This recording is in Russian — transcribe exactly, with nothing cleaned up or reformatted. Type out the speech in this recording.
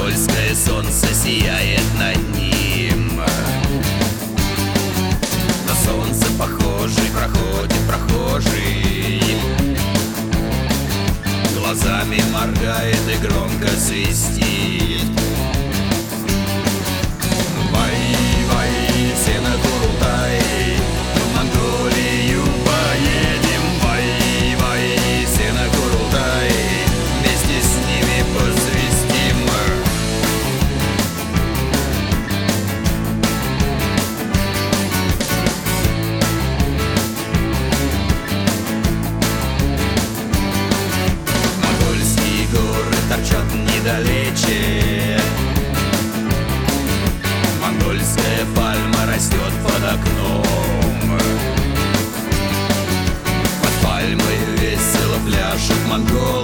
монгольское солнце сияет над ним. На солнце похожий проходит прохожий, глазами моргает и громко свистит. Вай-вай, все на Курултай, в Монголию поедем. Вай-вай, все на Курултай, вместе с ними посвистим. Монгольские горы торчат недалече, монгольская пальма растет под окном. Под пальмой весело пляшут монголы.